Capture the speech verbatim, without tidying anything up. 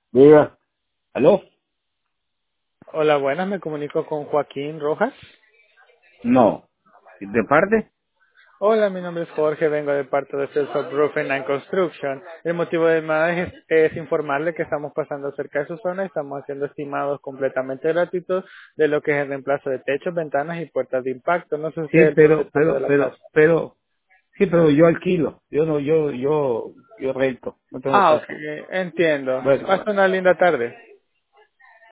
Diga, ¿aló? Hola, buenas, me comunico con Joaquín Rojas. No. ¿De parte? Hola, mi nombre es Jorge, vengo de parte de Celso Roofing and Construction. El motivo de llamada es, es informarle que estamos pasando cerca de su zona y estamos haciendo estimados completamente gratuitos de lo que es el reemplazo de techos, ventanas y puertas de impacto. No sé si usted Sí, es el pero, propietario de pero, la casa. pero, pero, sí, pero yo alquilo. Yo no, yo, yo, yo rento. No tengo Ah, ok, casa. entiendo. Bueno, Pasa una linda tarde.